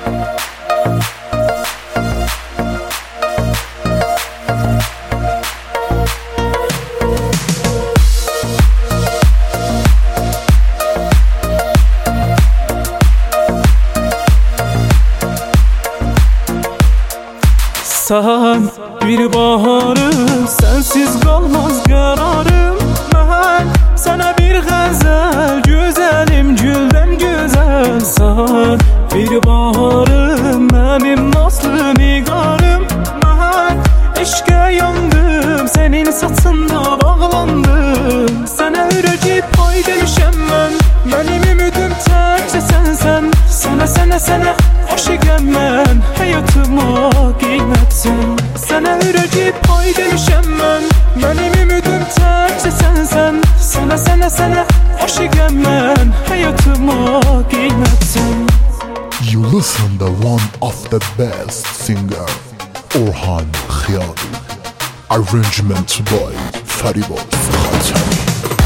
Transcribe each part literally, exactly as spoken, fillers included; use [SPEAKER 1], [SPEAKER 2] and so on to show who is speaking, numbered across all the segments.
[SPEAKER 1] Sen bir baharım, sensiz kalmaz kararım. Ben sana bir gazel, güzelim gülden güzel. Sen bir baharım, benim nasıl nigarım. Ben eşke yandım, senin saçında bağlandım. Sana ürəcək pay demişəm mən, benim ümidim təkcə sənsən. Sana sana sana aşıqəm mən, hayatıma qiymətsən. Sana ürəcək pay demişəm mən, benim ümidim təkcə sənsən. Sana sana sana aşıqəm mən, hayatıma qiymətsən.
[SPEAKER 2] You listen the one of the best singer, Orhan Khiyali. Arrangement by Fariboz Khatami.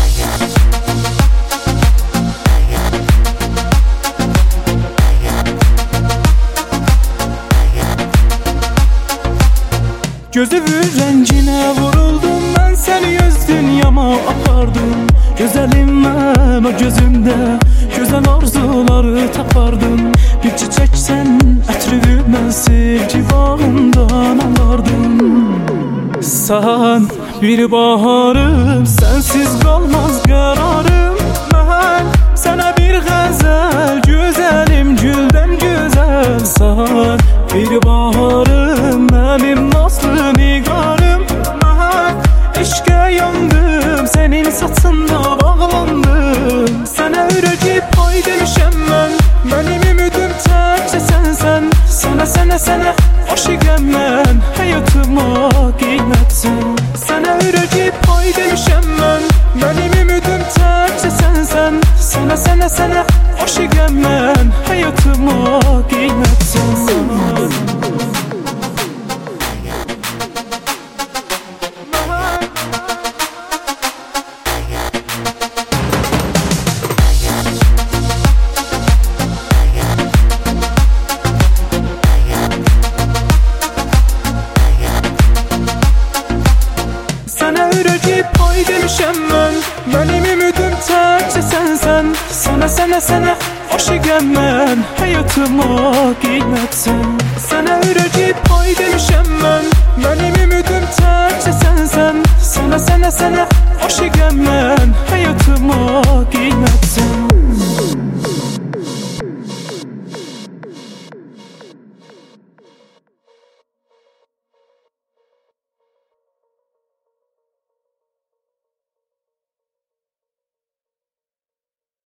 [SPEAKER 1] Gözümün rəngine vuruldum, ben seni yüz dünyama apardım. Güzelim ben o gözümde, güzel arzuları tapardım. Bir çiçeksen ətrimi mən sevgi bağından alardım. Sen bir baharım, sensiz kalmaz kararım. Ben sana bir gazel, güzelim gülden güzel. Sen bir baharım, benim nasıl nigarım. Ben eşke yandım, senin saçında bağlandım. Sana ürəcək pay demişəm mən, benim ümidim təkcə sənsən. Sana sana sana aşıqəm mən, hayatıma qiymətsən. Sana ürəcək pay demişəm mən, benim ümidim təkcə sənsən. Sana sana sana aşıqəm mən, hayatıma qiymətsən. Sana ürəcək pay demişəm mən, benim ümidim təkcə sənsən. Sana sana sana aşıqəm mən, hayatıma qiymətsən. Sana ürəcək pay demişəm mən, benim ümidim təkcə sənsən. Sana sana sana aşıqəm mən, hayatıma qiymətsən.